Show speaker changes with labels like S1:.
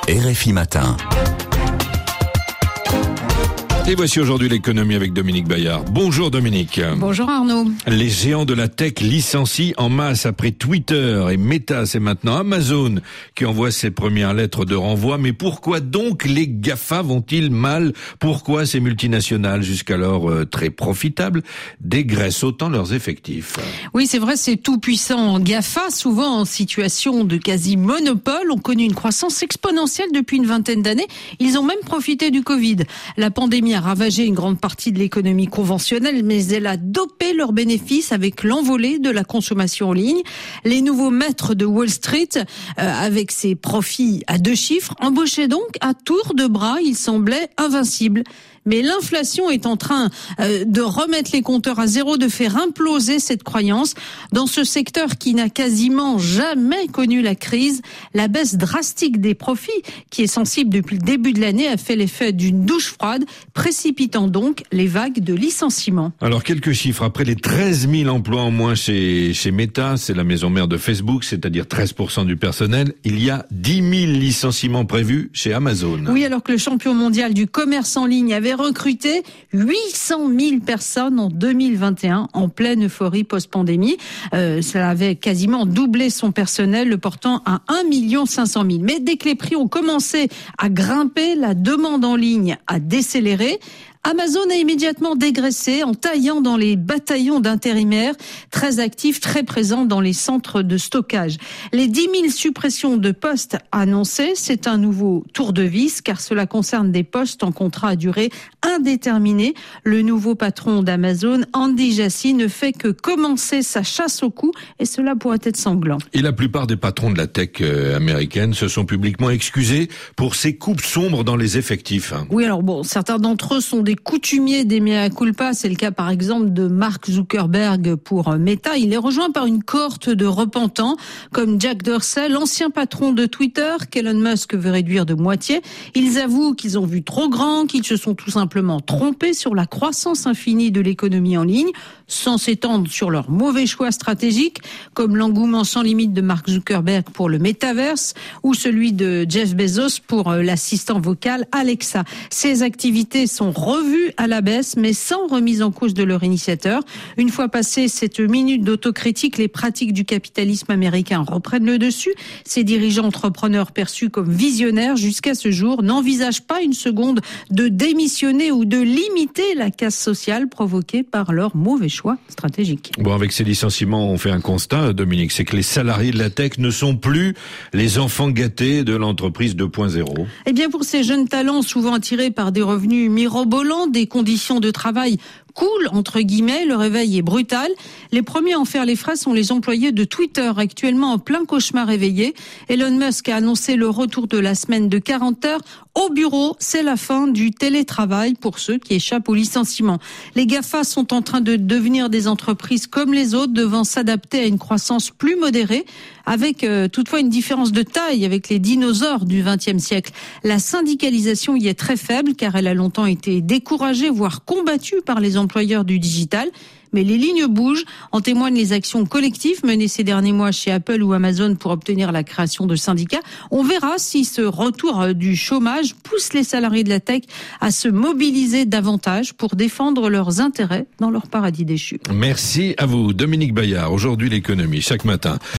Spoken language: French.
S1: RFI Matin.
S2: Et voici aujourd'hui l'économie avec Dominique Bayard. Bonjour Dominique.
S3: Bonjour Arnaud.
S2: Les géants de la tech licencient en masse après Twitter et Meta. C'est maintenant Amazon qui envoie ses premières lettres de renvoi. Mais pourquoi donc les GAFA vont-ils mal? Pourquoi ces multinationales, jusqu'alors très profitables, dégraissent autant leurs effectifs?
S3: Oui, c'est vrai, ces tout-puissants GAFA, souvent en situation de quasi-monopole, ont connu une croissance exponentielle depuis une vingtaine d'années. Ils ont même profité du Covid. La pandémie a ravagé une grande partie de l'économie conventionnelle, mais elle a dopé leurs bénéfices avec l'envolée de la consommation en ligne. Les nouveaux maîtres de Wall Street, avec ses profits à 2 chiffres, embauchaient donc à tour de bras. Ils semblaient invincibles. Mais l'inflation est en train de remettre les compteurs à zéro, de faire imploser cette croyance. Dans ce secteur qui n'a quasiment jamais connu la crise, la baisse drastique des profits, qui est sensible depuis le début de l'année, a fait l'effet d'une douche froide, précipitant donc les vagues de licenciements.
S2: Alors quelques chiffres. Après les 13 000 emplois en moins chez Meta, c'est la maison mère de Facebook, c'est-à-dire 13% du personnel, il y a 10 000 licenciements prévus chez Amazon.
S3: Oui, alors que le champion mondial du commerce en ligne avait recruté 800 000 personnes en 2021, en pleine euphorie post-pandémie. Ça avait quasiment doublé son personnel, le portant à 1 500 000. Mais dès que les prix ont commencé à grimper, la demande en ligne a décéléré. Amazon a immédiatement dégraissé en taillant dans les bataillons d'intérimaires très actifs, très présents dans les centres de stockage. Les 10 000 suppressions de postes annoncées, c'est un nouveau tour de vis car cela concerne des postes en contrat à durée indéterminée. Le nouveau patron d'Amazon, Andy Jassy, ne fait que commencer sa chasse au cou et cela pourrait être sanglant.
S2: Et la plupart des patrons de la tech américaine se sont publiquement excusés pour ces coupes sombres dans les effectifs.
S3: Oui, alors bon, certains d'entre eux sont des coutumiers des mea culpa. C'est le cas par exemple de Mark Zuckerberg pour Meta. Il est rejoint par une cohorte de repentants comme Jack Dorsey, l'ancien patron de Twitter qu'Elon Musk veut réduire de moitié. Ils avouent qu'ils ont vu trop grand, qu'ils se sont tout simplement trompés sur la croissance infinie de l'économie en ligne, sans s'étendre sur leurs mauvais choix stratégiques, comme l'engouement sans limite de Mark Zuckerberg pour le métaverse ou celui de Jeff Bezos pour l'assistant vocal Alexa. Ces activités sont revues à la baisse, mais sans remise en cause de leur initiateur. Une fois passée cette minute d'autocritique, les pratiques du capitalisme américain reprennent le dessus. Ces dirigeants entrepreneurs perçus comme visionnaires jusqu'à ce jour n'envisagent pas une seconde de démissionner ou de limiter la casse sociale provoquée par leurs mauvais choix stratégiques.
S2: Bon, avec ces licenciements, on fait un constat, Dominique, c'est que les salariés de la tech ne sont plus les enfants gâtés de l'entreprise 2.0.
S3: Eh bien, pour ces jeunes talents souvent attirés par des revenus mirobolants, des conditions de travail cool, entre guillemets, le réveil est brutal. Les premiers à en faire les frais sont les employés de Twitter, actuellement en plein cauchemar éveillé. Elon Musk a annoncé le retour de la semaine de 40 heures au bureau. C'est la fin du télétravail pour ceux qui échappent au licenciement. Les GAFA sont en train de devenir des entreprises comme les autres, devant s'adapter à une croissance plus modérée, avec toutefois une différence de taille avec les dinosaures du XXe siècle. La syndicalisation y est très faible car elle a longtemps été découragée, voire combattue par les employeurs du digital. Mais les lignes bougent, en témoignent les actions collectives menées ces derniers mois chez Apple ou Amazon pour obtenir la création de syndicats. On verra si ce retour du chômage pousse les salariés de la tech à se mobiliser davantage pour défendre leurs intérêts dans leur paradis déchu.
S2: Merci à vous, Dominique Bayard. Aujourd'hui, l'économie, chaque matin.